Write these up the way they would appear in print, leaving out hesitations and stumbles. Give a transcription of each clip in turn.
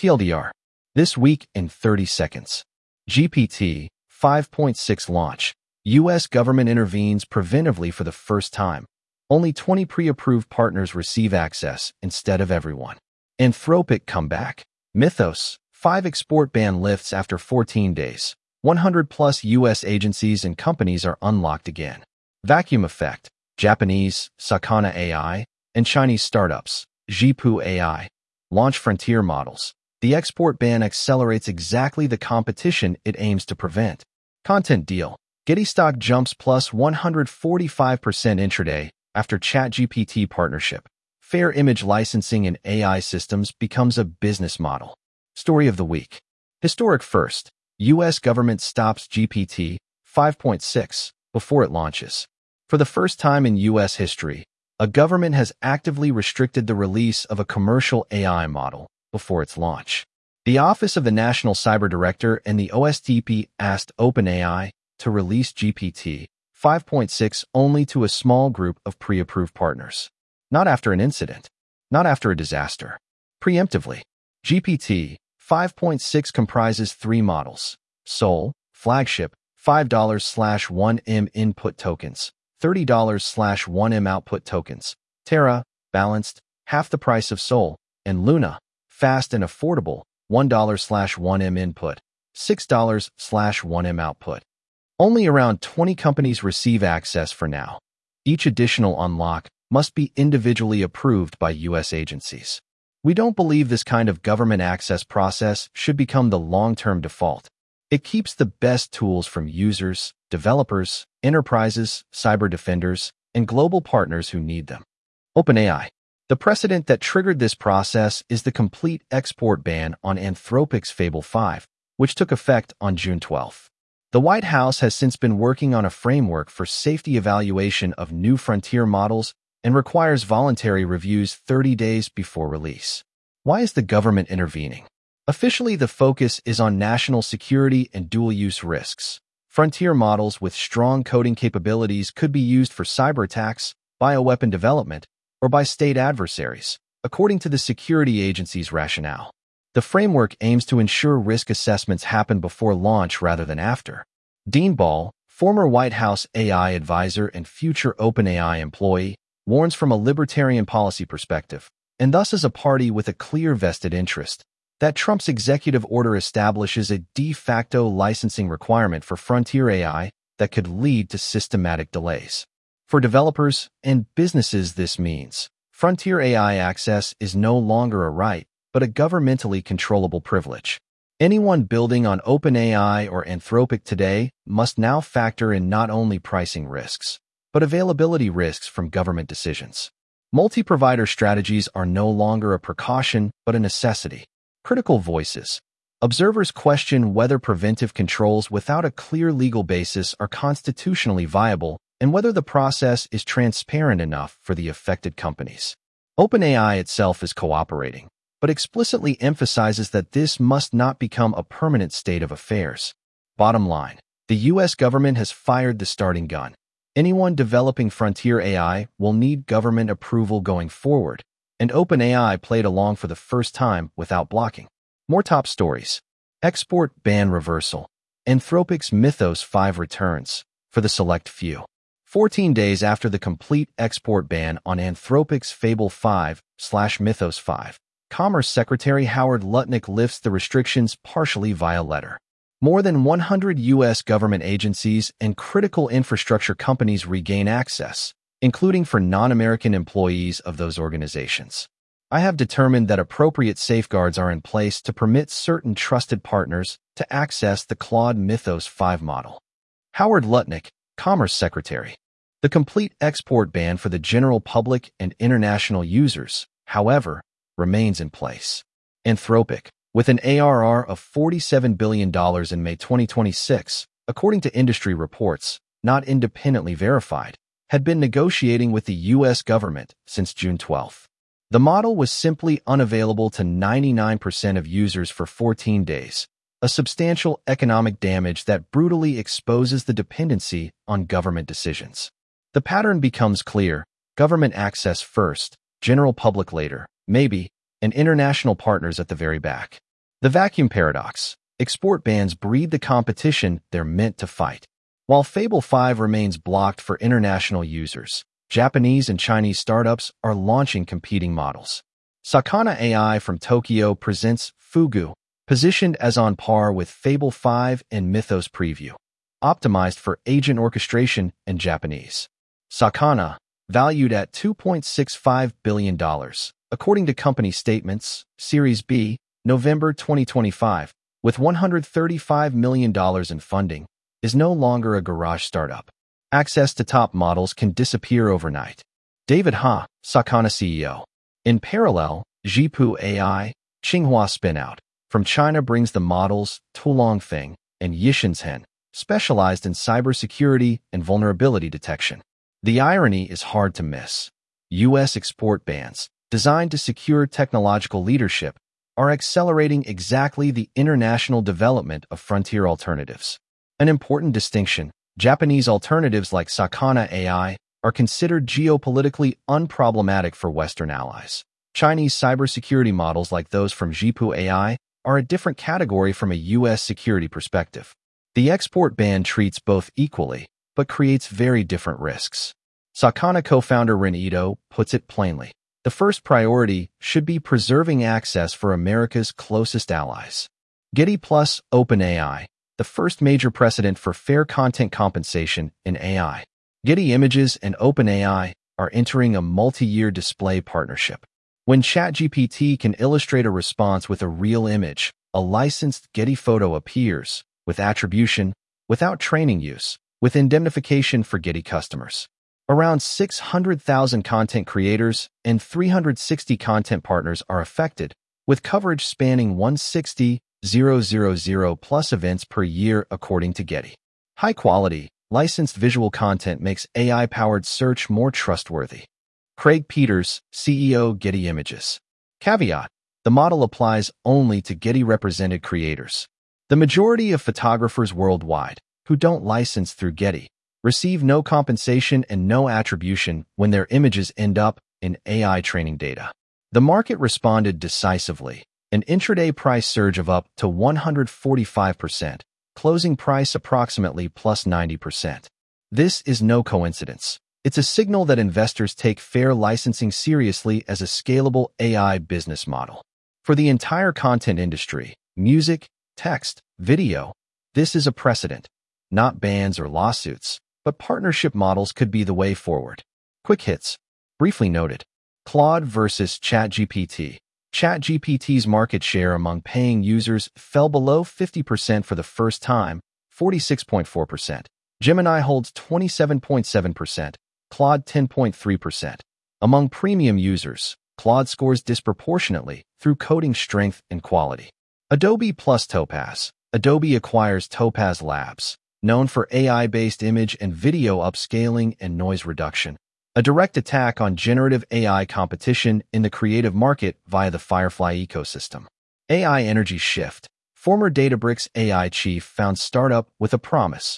TLDR. This week in 30 seconds. GPT 5.6 launch. U.S. government intervenes preventively for the first time. Only 20 pre-approved partners receive access instead of everyone. Anthropic comeback. Mythos 5 export ban lifts after 14 days. 100-plus U.S. agencies and companies are unlocked again. Vacuum effect. Japanese Sakana AI and Chinese startups Zhipu AI launch frontier models. The export ban accelerates exactly the competition it aims to prevent. Content deal. Getty stock jumps plus 145% intraday after ChatGPT partnership. Fair image licensing in AI systems becomes a business model. Story of the week. Historic first. U.S. government stops GPT 5.6 before it launches. For the first time in U.S. history, a government has actively restricted the release of a commercial AI model before its launch. The Office of the National Cyber Director and the OSTP asked OpenAI to release GPT 5.6 only to a small group of pre-approved partners. Not after an incident, not after a disaster. Preemptively, GPT 5.6 comprises 3 models: Sol, flagship, $5/1M input tokens, $30/1M output tokens; Terra, balanced, half the price of Sol; and Luna, fast and affordable, $1/1M input, $6/1M output. Only around 20 companies receive access for now. Each additional unlock must be individually approved by U.S. agencies. We don't believe this kind of government access process should become the long-term default. It keeps the best tools from users, developers, enterprises, cyber defenders, and global partners who need them. OpenAI. The precedent that triggered this process is the complete export ban on Anthropic's Fable 5, which took effect on June 12. The White House has since been working on a framework for safety evaluation of new frontier models and requires voluntary reviews 30 days before release. Why is the government intervening? Officially, the focus is on national security and dual-use risks. Frontier models with strong coding capabilities could be used for cyber attacks, bioweapon development, or by state adversaries, according to the security agency's rationale. The framework aims to ensure risk assessments happen before launch rather than after. Dean Ball, former White House AI advisor and future OpenAI employee, warns from a libertarian policy perspective, and thus as a party with a clear vested interest, that Trump's executive order establishes a de facto licensing requirement for frontier AI that could lead to systematic delays. For developers and businesses, this means frontier AI access is no longer a right, but a governmentally controllable privilege. Anyone building on OpenAI or Anthropic today must now factor in not only pricing risks, but availability risks from government decisions. Multi-provider strategies are no longer a precaution, but a necessity. Critical voices. Observers question whether preventive controls without a clear legal basis are constitutionally viable and whether the process is transparent enough for the affected companies. OpenAI itself is cooperating, but explicitly emphasizes that this must not become a permanent state of affairs. Bottom line, the U.S. government has fired the starting gun. Anyone developing frontier AI will need government approval going forward, and OpenAI played along for the first time without blocking. More top stories. Export ban reversal. Anthropic's Mythos 5 returns, for the select few. 14 days after the complete export ban on Anthropic's Fable 5/Mythos 5, Commerce Secretary Howard Lutnick lifts the restrictions partially via letter. More than 100 U.S. government agencies and critical infrastructure companies regain access, including for non-American employees of those organizations. I have determined that appropriate safeguards are in place to permit certain trusted partners to access the Claude Mythos 5 model. Howard Lutnick, Commerce Secretary. The complete export ban for the general public and international users, however, remains in place. Anthropic, with an ARR of $47 billion in May 2026, according to industry reports, not independently verified, had been negotiating with the U.S. government since June 12. The model was simply unavailable to 99% of users for 14 days, a substantial economic damage that brutally exposes the dependency on government decisions. The pattern becomes clear: government access first, general public later, maybe, and international partners at the very back. The vacuum paradox. Export bans breed the competition they're meant to fight. While Fable 5 remains blocked for international users, Japanese and Chinese startups are launching competing models. Sakana AI from Tokyo presents Fugu, positioned as on par with Fable 5 and Mythos Preview, optimized for agent orchestration in Japanese. Sakana, valued at $2.65 billion, according to company statements, Series B, November 2025, with $135 million in funding, is no longer a garage startup. Access to top models can disappear overnight. David Ha, Sakana CEO. In parallel, Zhipu AI, Tsinghua spinout, from China brings the models Tulongfeng and Yishanzhen, specialized in cybersecurity and vulnerability detection. The irony is hard to miss. U.S. export bans, designed to secure technological leadership, are accelerating exactly the international development of frontier alternatives. An important distinction: Japanese alternatives like Sakana AI are considered geopolitically unproblematic for Western allies. Chinese cybersecurity models like those from Zhipu AI are a different category from a U.S. security perspective. The export ban treats both equally, but creates very different risks. Sakana co-founder Ren Ito puts it plainly: the first priority should be preserving access for America's closest allies. Getty plus OpenAI, the first major precedent for fair content compensation in AI. Getty Images and OpenAI are entering a multi-year display partnership. When ChatGPT can illustrate a response with a real image, a licensed Getty photo appears, with attribution, without training use, with indemnification for Getty customers. Around 600,000 content creators and 360 content partners are affected, with coverage spanning 160,000 plus events per year according to Getty. High-quality, licensed visual content makes AI-powered search more trustworthy. Craig Peters, CEO, Getty Images. Caveat: the model applies only to Getty-represented creators. The majority of photographers worldwide, who don't license through Getty, receive no compensation and no attribution when their images end up in AI training data. The market responded decisively, an intraday price surge of up to 145%, closing price approximately plus 90%. This is no coincidence. It's a signal that investors take fair licensing seriously as a scalable AI business model. For the entire content industry, music, text, video, this is a precedent. Not bans or lawsuits, but partnership models could be the way forward. Quick hits. Briefly noted. Claude versus ChatGPT. ChatGPT's market share among paying users fell below 50% for the first time, 46.4%. Gemini holds 27.7%, Claude 10.3%. Among premium users, Claude scores disproportionately through coding strength and quality. Adobe plus Topaz. Adobe acquires Topaz Labs, known for AI-based image and video upscaling and noise reduction. A direct attack on generative AI competition in the creative market via the Firefly ecosystem. AI Energy Shift. Former Databricks AI chief found startup with a promise: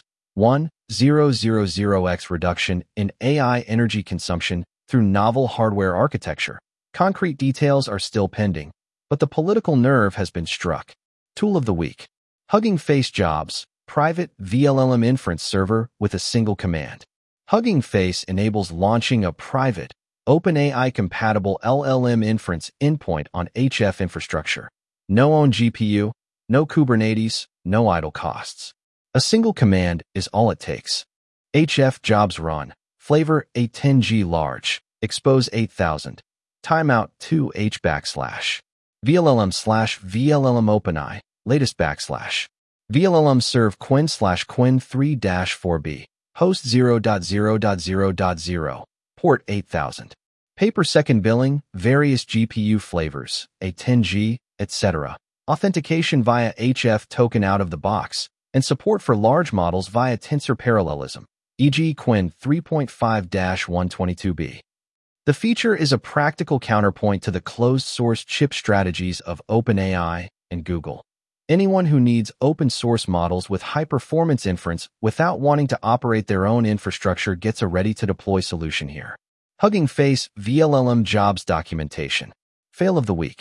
1,000x reduction in AI energy consumption through novel hardware architecture. Concrete details are still pending, but the political nerve has been struck. Tool of the week. Hugging Face Jobs, private VLLM inference server with a single command. Hugging Face enables launching a private, OpenAI-compatible LLM inference endpoint on HF infrastructure. No own GPU, no Kubernetes, no idle costs. A single command is all it takes. HF jobs run. Flavor A10G large. Expose 8000. Timeout 2H / VLLM/VLLM OpenAI. Latest / VLLM serve Qwen/Qwen 3-4b. Host 0.0.0.0. Port 8000. Pay-per-second billing, various GPU flavors, A10G, etc. Authentication via HF token out of the box, and support for large models via tensor parallelism, e.g. Qwen 3.5-122b. The feature is a practical counterpoint to the closed-source chip strategies of OpenAI and Google. Anyone who needs open-source models with high-performance inference without wanting to operate their own infrastructure gets a ready-to-deploy solution here. Hugging Face VLLM Jobs Documentation. Fail of the Week.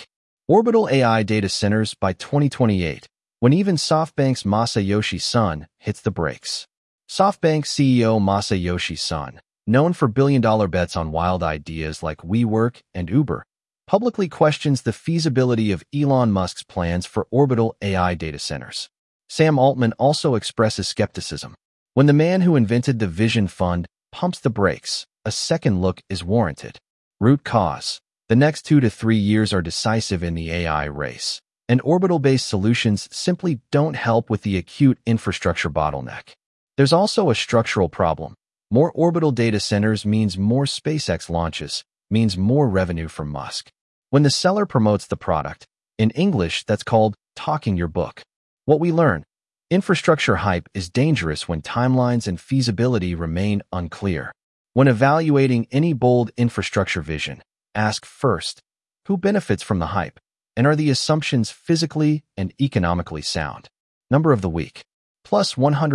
Orbital AI data centers by 2028, when even SoftBank's Masayoshi Son hits the brakes. SoftBank CEO Masayoshi Son, known for billion-dollar bets on wild ideas like WeWork and Uber, publicly questions the feasibility of Elon Musk's plans for orbital AI data centers. Sam Altman also expresses skepticism. When the man who invented the Vision Fund pumps the brakes, a second look is warranted. Root cause. The next 2 to 3 years are decisive in the AI race, and orbital-based solutions simply don't help with the acute infrastructure bottleneck. There's also a structural problem. More orbital data centers means more SpaceX launches, means more revenue from Musk. When the seller promotes the product, in English that's called talking your book. What we learn: infrastructure hype is dangerous when timelines and feasibility remain unclear. When evaluating any bold infrastructure vision, ask first, who benefits from the hype, and are the assumptions physically and economically sound? Number of the week, plus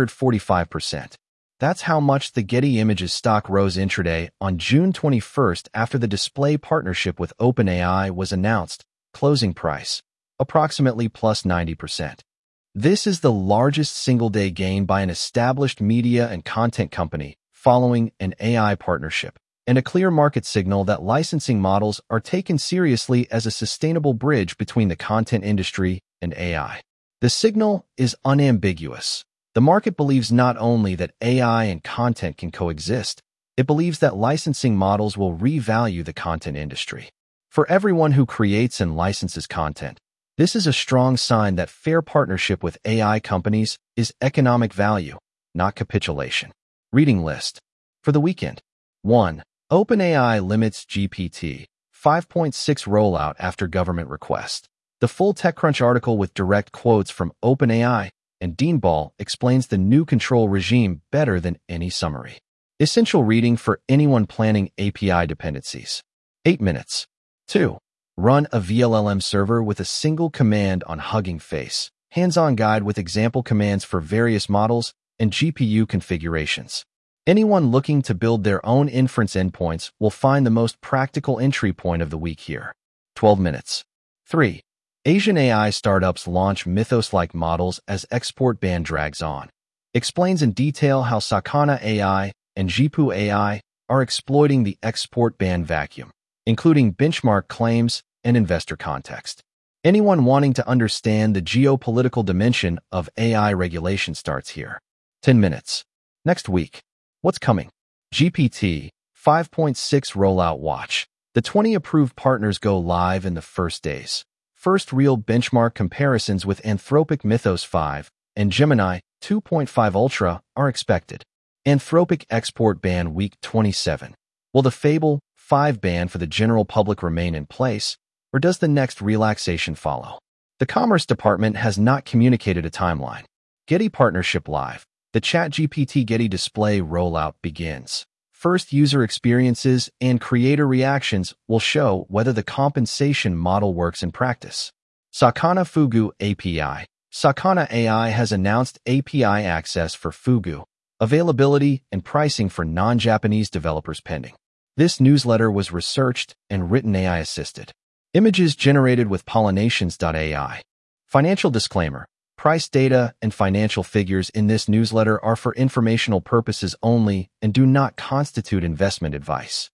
145%. That's how much the Getty Images stock rose intraday on June 21st after the display partnership with OpenAI was announced. Closing price, approximately plus 90%. This is the largest single-day gain by an established media and content company following an AI partnership, and a clear market signal that licensing models are taken seriously as a sustainable bridge between the content industry and AI. The signal is unambiguous. The market believes not only that AI and content can coexist, it believes that licensing models will revalue the content industry. For everyone who creates and licenses content, this is a strong sign that fair partnership with AI companies is economic value, not capitulation. Reading list. For the weekend. 1. OpenAI limits GPT 5.6 rollout after government request. The full TechCrunch article with direct quotes from OpenAI and Dean Ball explains the new control regime better than any summary. Essential reading for anyone planning API dependencies. 8 minutes. 2. Run a VLLM server with a single command on Hugging Face. Hands-on guide with example commands for various models and GPU configurations. Anyone looking to build their own inference endpoints will find the most practical entry point of the week here. 12 minutes. 3. Asian AI startups launch Mythos-like models as export ban drags on. Explains in detail how Sakana AI and Jipu AI are exploiting the export ban vacuum, including benchmark claims and investor context. Anyone wanting to understand the geopolitical dimension of AI regulation starts here. 10 minutes. Next week. What's coming? GPT 5.6 rollout watch. The 20 approved partners go live in the first days. First real benchmark comparisons with Anthropic Mythos 5 and Gemini 2.5 Ultra are expected. Anthropic export ban week 27. Will the Fable 5 ban for the general public remain in place, or does the next relaxation follow? The Commerce Department has not communicated a timeline. Getty Partnership Live. The ChatGPT Getty display rollout begins. First user experiences and creator reactions will show whether the compensation model works in practice. Sakana Fugu API. Sakana AI has announced API access for Fugu, availability and pricing for non-Japanese developers pending. This newsletter was researched and written AI-assisted. Images generated with Pollinations.ai. Financial disclaimer. Price data and financial figures in this newsletter are for informational purposes only and do not constitute investment advice.